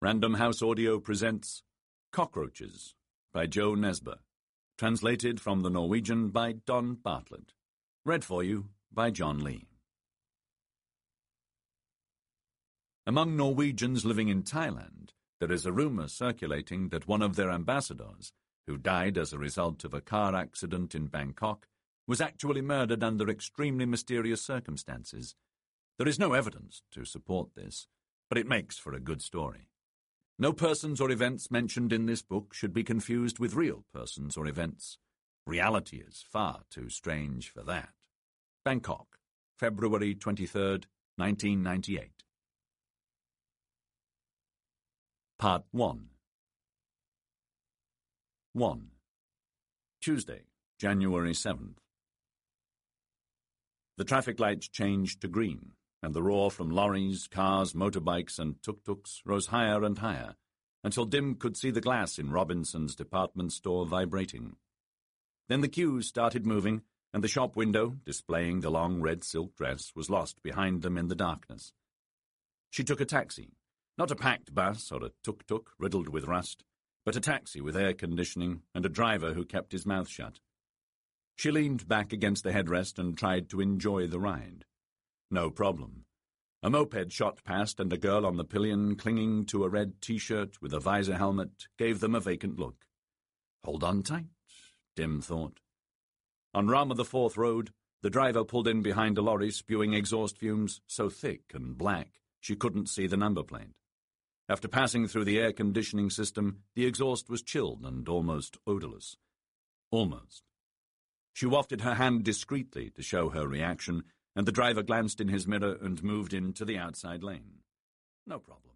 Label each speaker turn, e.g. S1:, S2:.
S1: Random House Audio presents Cockroaches by Joe Nesbø, translated from the Norwegian by Don Bartlett, read for you by John Lee. Among Norwegians living in Thailand, there is a rumor circulating that one of their ambassadors, who died as a result of a car accident in Bangkok, was actually murdered under extremely mysterious circumstances. There is no evidence to support this, but it makes for a good story. No persons or events mentioned in this book should be confused with real persons or events. Reality is far too strange for that. Bangkok, February 23rd, 1998. Part 1. 1. Tuesday, January 7th. The traffic lights changed to green, and the roar from lorries, cars, motorbikes, and tuk-tuks rose higher and higher, until Dim could see the glass in Robinson's department store vibrating. Then the queues started moving, and the shop window, displaying the long red silk dress, was lost behind them in the darkness. She took a taxi, not a packed bus or a tuk-tuk riddled with rust, but a taxi with air conditioning and a driver who kept his mouth shut. She leaned back against the headrest and tried to enjoy the ride. No problem. A moped shot past, and a girl on the pillion, clinging to a red T-shirt with a visor helmet, gave them a vacant look. Hold on tight, Dim thought. On Rama the Fourth Road, the driver pulled in behind a lorry spewing exhaust fumes so thick and black she couldn't see the number plate. After passing through the air conditioning system, the exhaust was chilled and almost odorless. Almost. She wafted her hand discreetly to show her reaction, and the driver glanced in his mirror and moved into the outside lane. No problem.